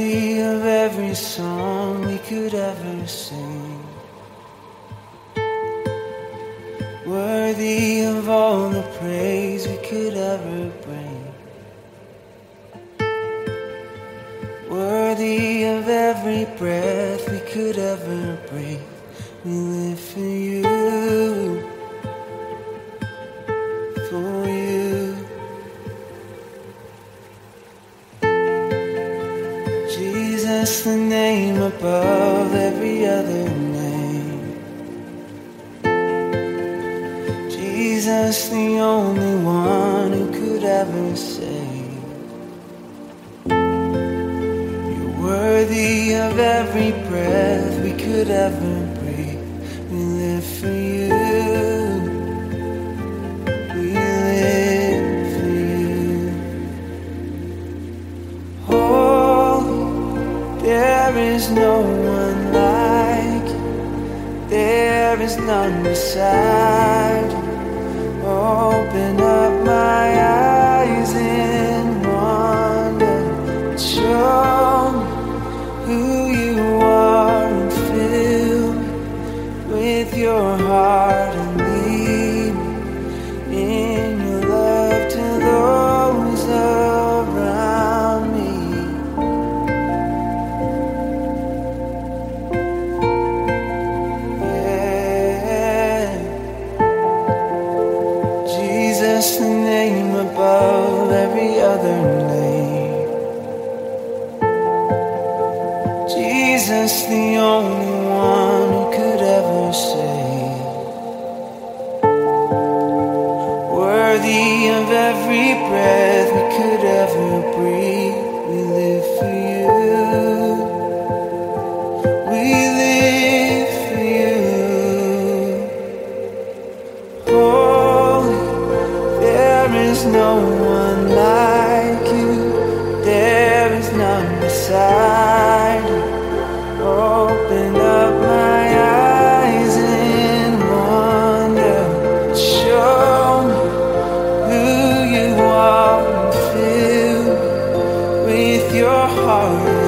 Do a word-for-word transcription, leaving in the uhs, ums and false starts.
Worthy of every song we could ever sing, worthy of all the praise we could ever bring, worthy of every breath we could ever breathe. We live for you, for you. Jesus, the name above every other name. Jesus, the only one who could ever save. You're worthy of every breath we could ever breathe. We live for you. We live for you. Holy, there is no one like you. There is none beside you. Open up my eyes in wonder and show me who you are, and fill me with your heart and lead me in your love to those around me. Yeah. Jesus, the name above every other name. Jesus, the only one who could ever save. Worthy of every breath we could ever breathe. We live for you. We live for you. Holy, there is no one like you. There is none beside you. Open up my eyes in wonder. Show me who you are, and fill me with your heart.